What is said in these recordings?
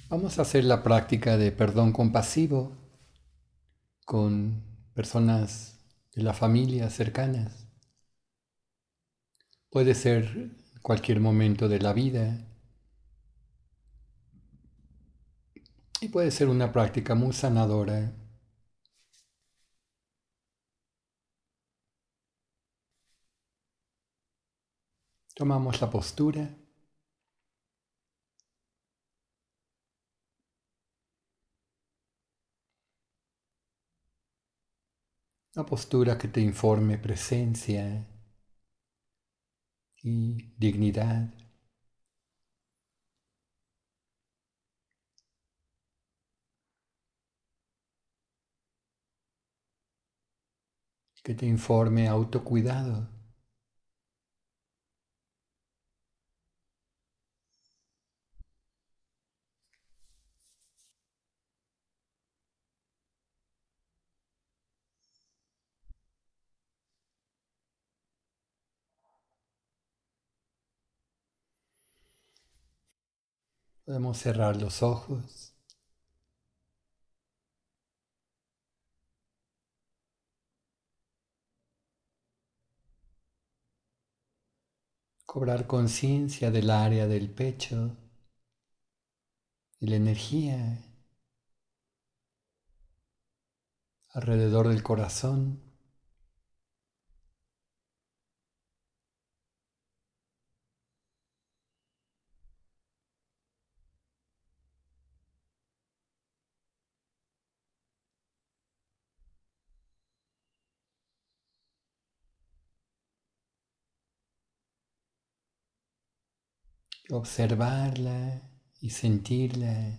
Vamos a hacer la práctica de perdón compasivo con personas de la familia cercanas. Puede ser cualquier momento de la vida y puede ser una práctica muy sanadora. Tomamos la postura, una postura que te informe presencia y dignidad, que te informe autocuidado. Podemos cerrar los ojos, cobrar conciencia del área del pecho y la energía alrededor del corazón. Observarla y sentirla.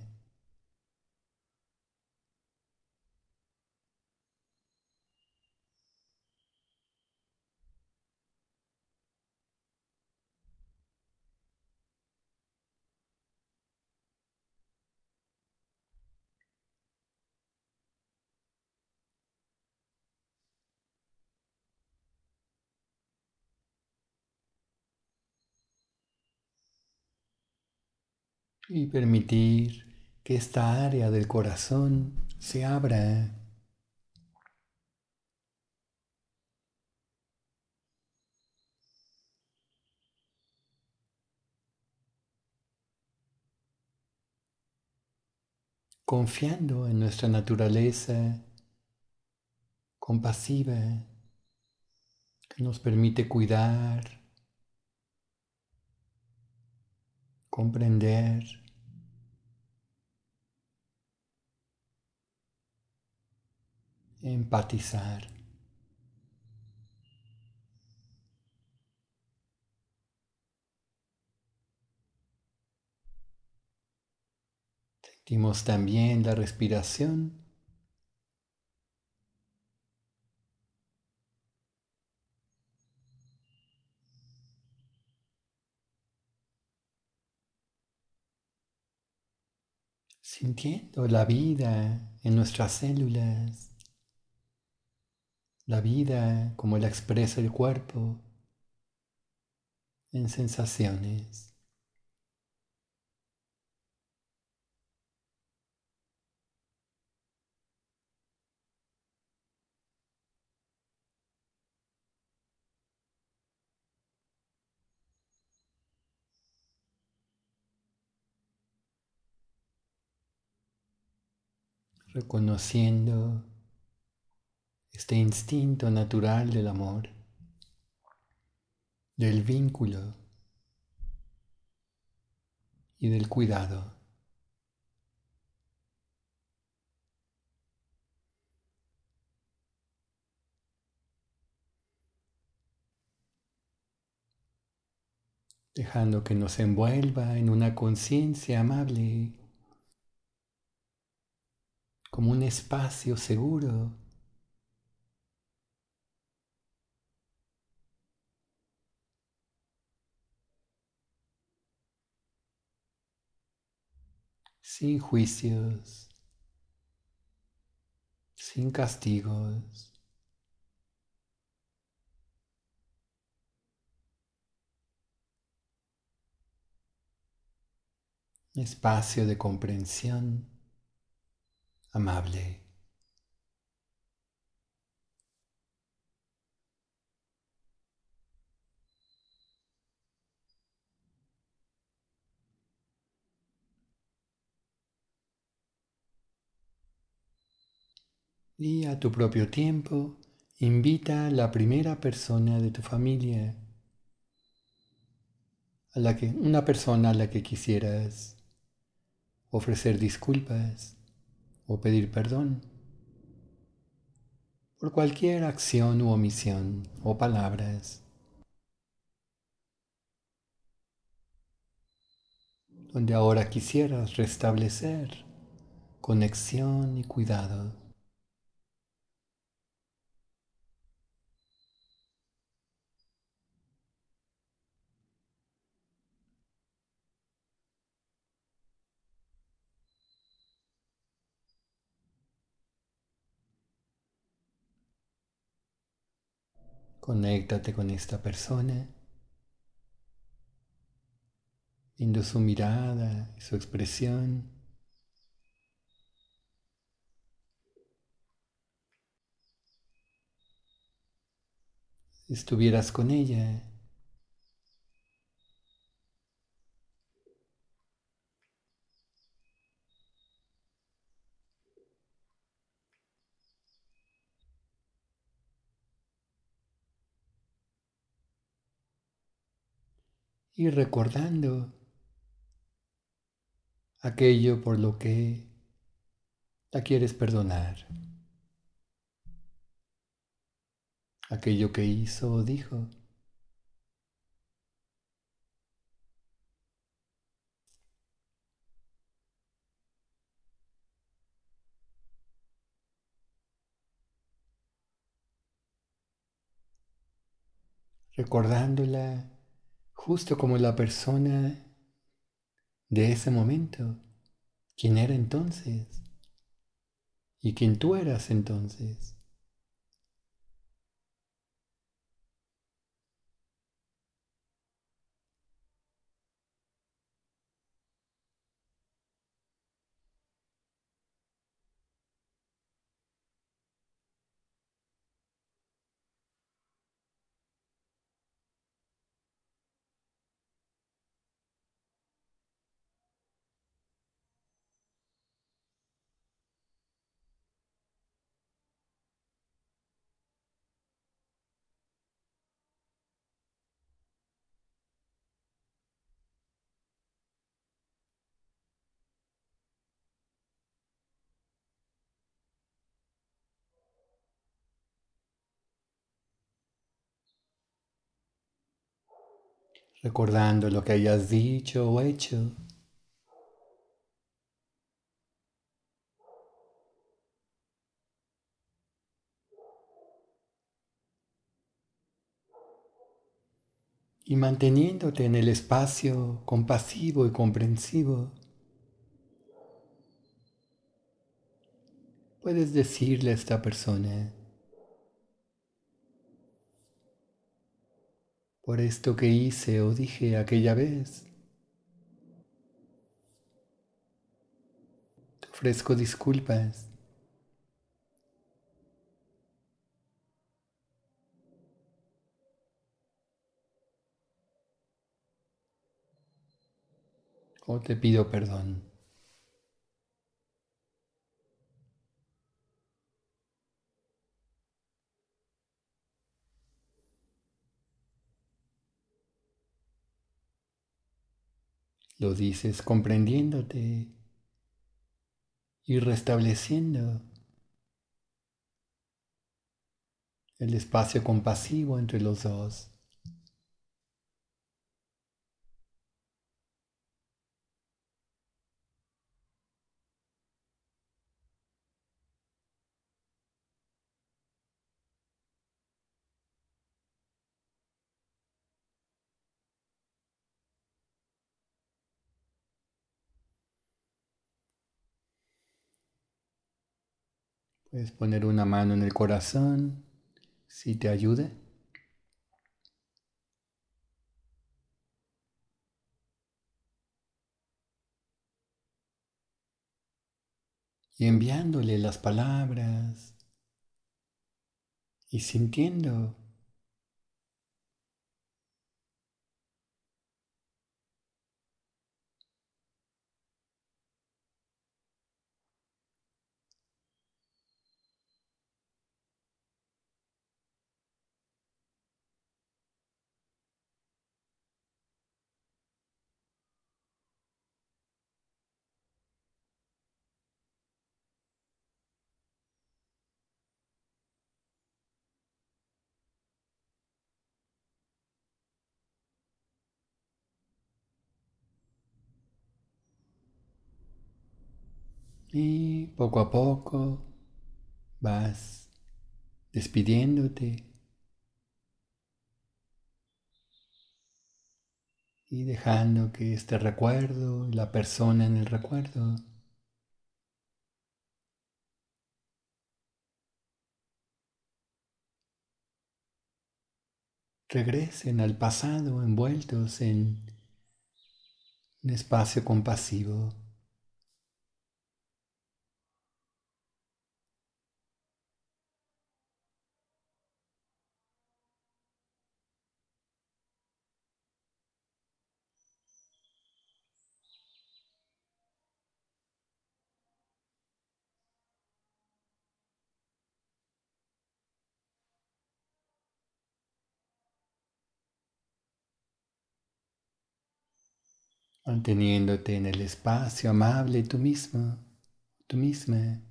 Y permitir que esta área del corazón se abra, confiando en nuestra naturaleza compasiva que nos permite cuidar, comprender, empatizar. Sentimos también la respiración, sintiendo la vida en nuestras células, la vida como la expresa el cuerpo en sensaciones. Reconociendo este instinto natural del amor, del vínculo y del cuidado, dejando que nos envuelva en una conciencia amable, como un espacio seguro, sin juicios, sin castigos, espacio de comprensión amable. Y a tu propio tiempo, invita a la primera persona de tu familia, una persona a la que quisieras ofrecer disculpas o pedir perdón por cualquier acción u omisión o palabras donde ahora quisieras restablecer conexión y cuidado. Conéctate con esta persona, viendo su mirada y su expresión. Si estuvieras con ella, y recordando aquello por lo que la quieres perdonar, aquello que hizo o dijo, recordándola justo como la persona de ese momento, quién era entonces y quién tú eras entonces. Recordando lo que hayas dicho o hecho, y manteniéndote en el espacio compasivo y comprensivo, puedes decirle a esta persona, por esto que hice o dije aquella vez, te ofrezco disculpas o te pido perdón. Lo dices comprendiéndote y restableciendo el espacio compasivo entre los dos. Puedes poner una mano en el corazón si te ayuda. y enviándole las palabras y sintiendo. Y poco a poco vas despidiéndote y dejando que este recuerdo, la persona en el recuerdo, regresen al pasado envueltos en un espacio compasivo, manteniéndote en el espacio amable tú mismo, tú misma,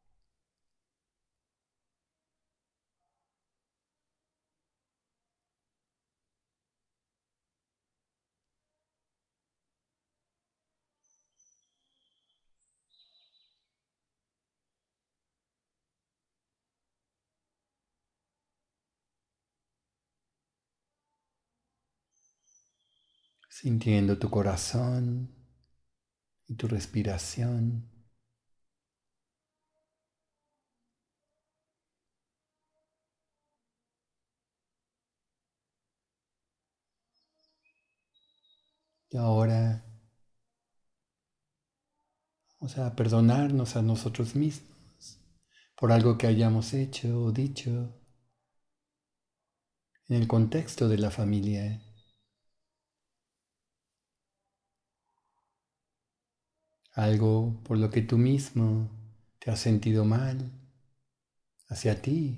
sintiendo tu corazón y tu respiración. Y ahora vamos a perdonarnos a nosotros mismos por algo que hayamos hecho o dicho en el contexto de la familia, algo por lo que tú mismo te has sentido mal hacia ti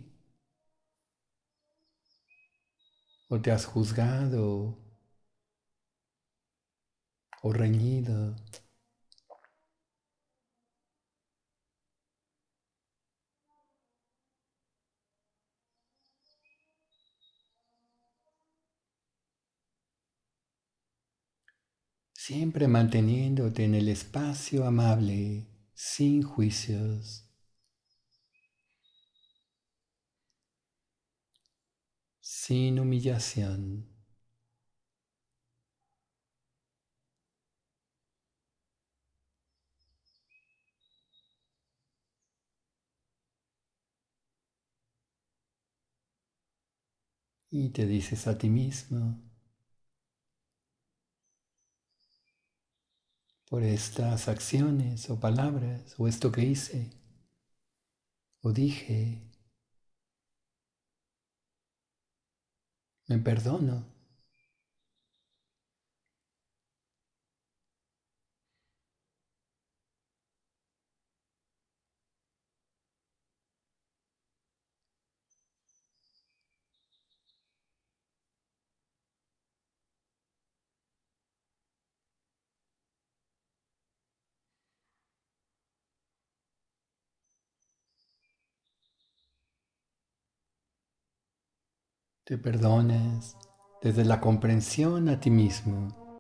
o te has juzgado o reñido. Siempre manteniéndote en el espacio amable, sin juicios, sin humillación. Y te dices a ti mismo, por estas acciones o palabras o esto que hice o dije, me perdono. Te perdonas desde la comprensión a ti mismo,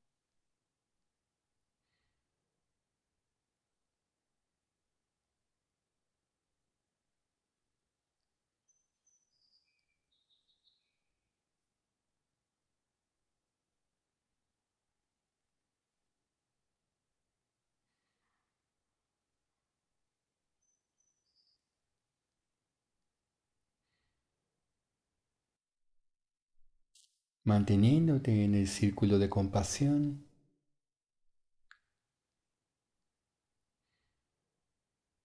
manteniéndote en el círculo de compasión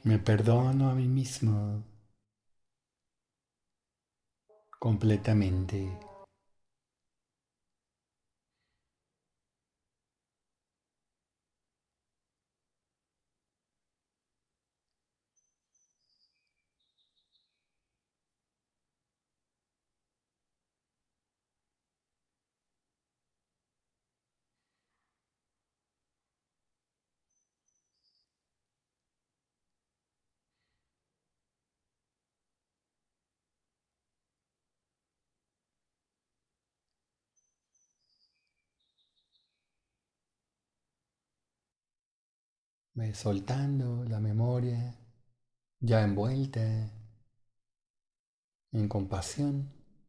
Me perdono a mí mismo completamente. Ve soltando la memoria ya envuelta en compasión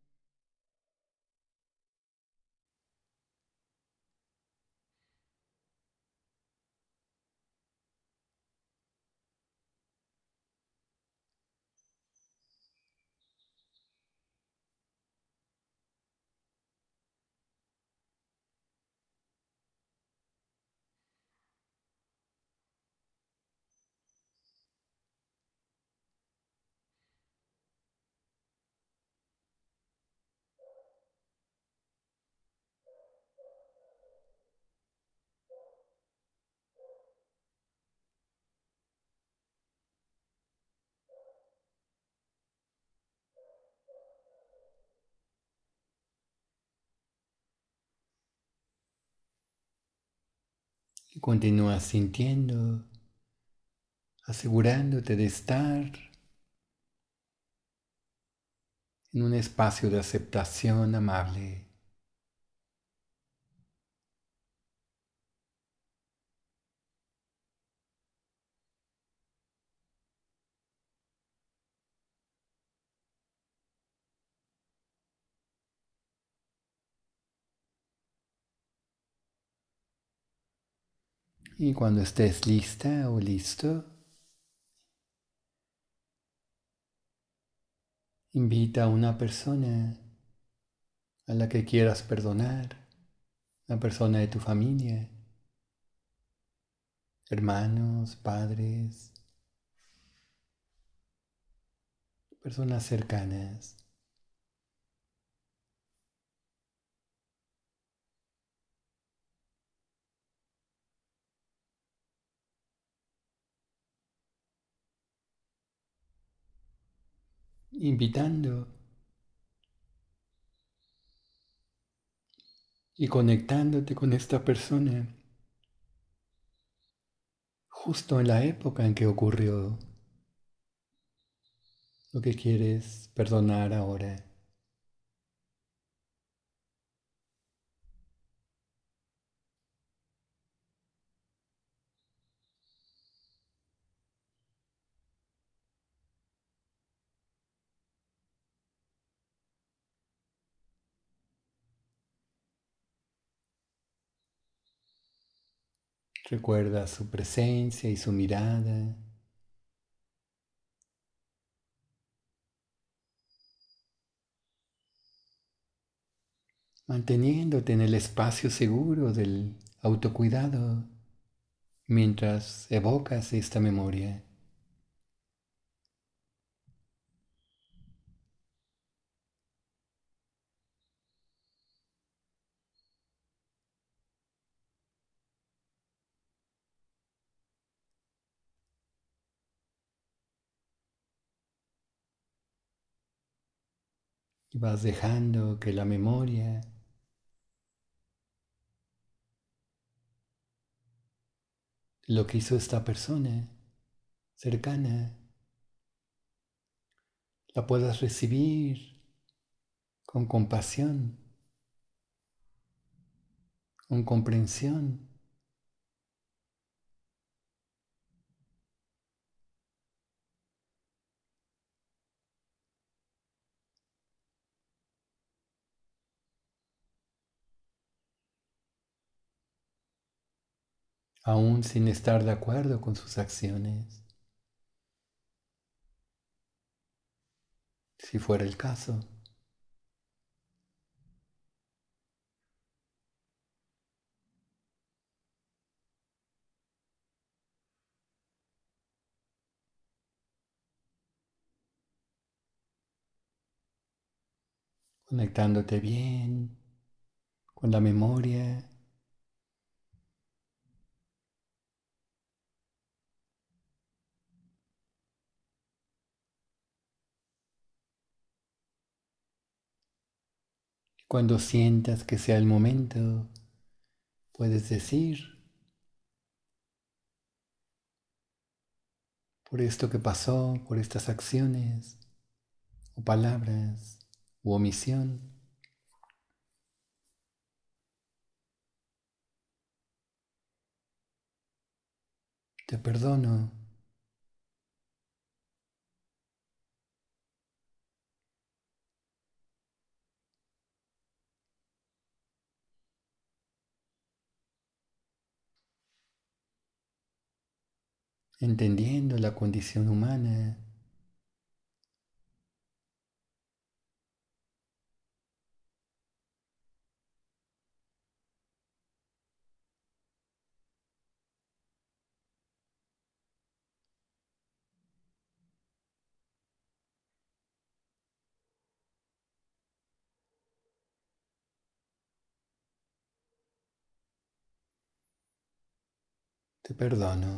y continúas sintiendo, asegurándote de estar en un espacio de aceptación amable. Y cuando estés lista o listo, invita a una persona a la que quieras perdonar, una persona de tu familia, hermanos, padres, personas cercanas. Invitando y conectándote con esta persona justo en la época en que ocurrió lo que quieres perdonar ahora. Recuerda su presencia y su mirada, manteniéndote en el espacio seguro del autocuidado mientras evocas esta memoria. Y vas dejando que la memoria, lo que hizo esta persona cercana, la puedas recibir con compasión, con comprensión, aún sin estar de acuerdo con sus acciones, si fuera el caso. conectándote bien con la memoria. Cuando sientas que sea el momento, puedes decir, por esto que pasó, por estas acciones o palabras u omisión, te perdono. Entendiendo la condición humana, te perdono.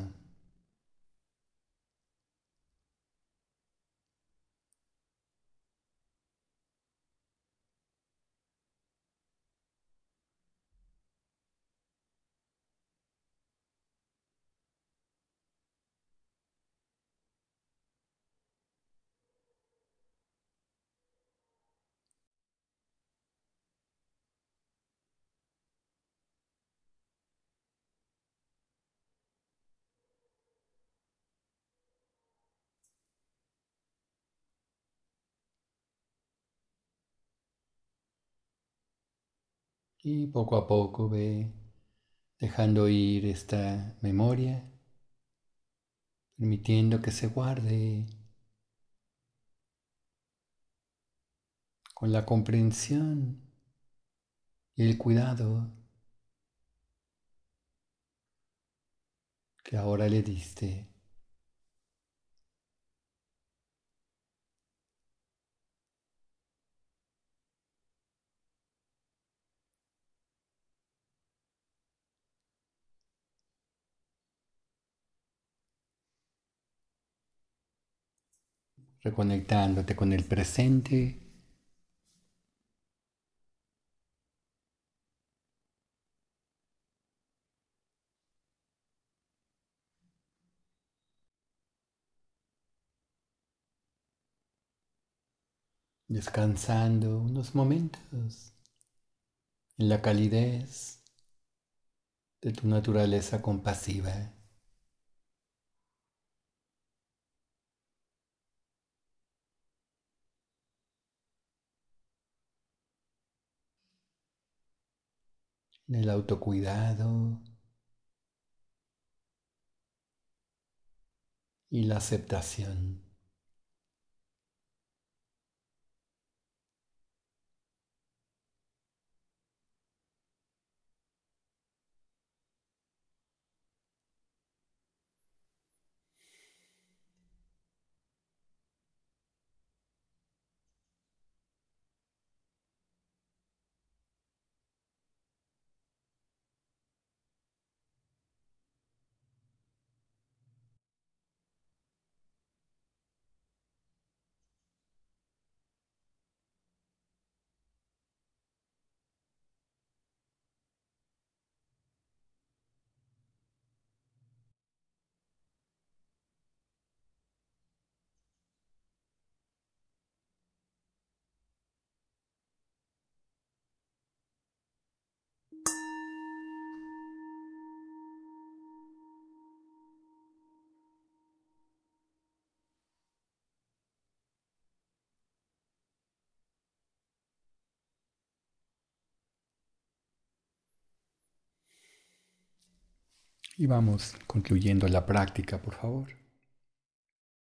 Y poco a poco ve dejando ir esta memoria, permitiendo que se guarde con la comprensión y el cuidado que ahora le diste. Reconectándote con el presente, descansando unos momentos en la calidez de tu naturaleza compasiva. En el autocuidado y la aceptación. Y vamos concluyendo la práctica, por favor.